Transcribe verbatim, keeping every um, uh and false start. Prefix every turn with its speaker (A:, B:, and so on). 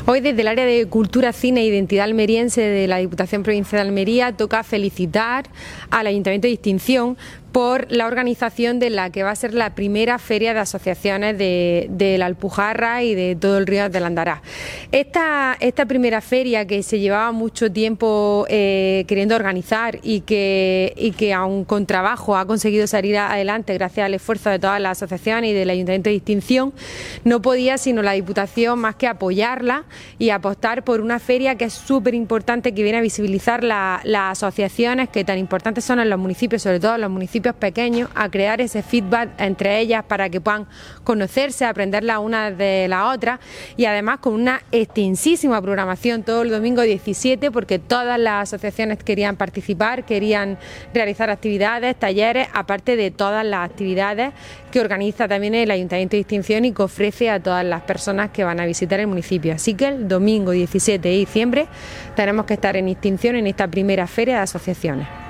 A: Hoy desde el área de Cultura, Cine e Identidad almeriense de la Diputación Provincial de Almería toca felicitar al Ayuntamiento de Distinción por la organización de la que va a ser la primera feria de asociaciones de, de la Alpujarra y de todo el río del Andarás. Esta, esta primera feria que se llevaba mucho tiempo eh, queriendo organizar y que, y que aún con trabajo ha conseguido salir adelante gracias al esfuerzo de todas las asociaciones y del Ayuntamiento de Distinción, no podía sino la Diputación más que apoyarla y apostar por una feria que es súper importante, que viene a visibilizar la, las asociaciones que tan importantes son en los municipios, sobre todo en los municipios pequeños, a crear ese feedback entre ellas para que puedan conocerse, aprender la una de la otra, y además con una extensísima programación todo el domingo diecisiete, porque todas las asociaciones querían participar, querían realizar actividades, talleres, aparte de todas las actividades que organiza también el Ayuntamiento de Distinción y que ofrece a todas las personas que van a visitar el municipio. Así que el domingo diecisiete de diciembre tenemos que estar en Distinción en esta primera feria de asociaciones.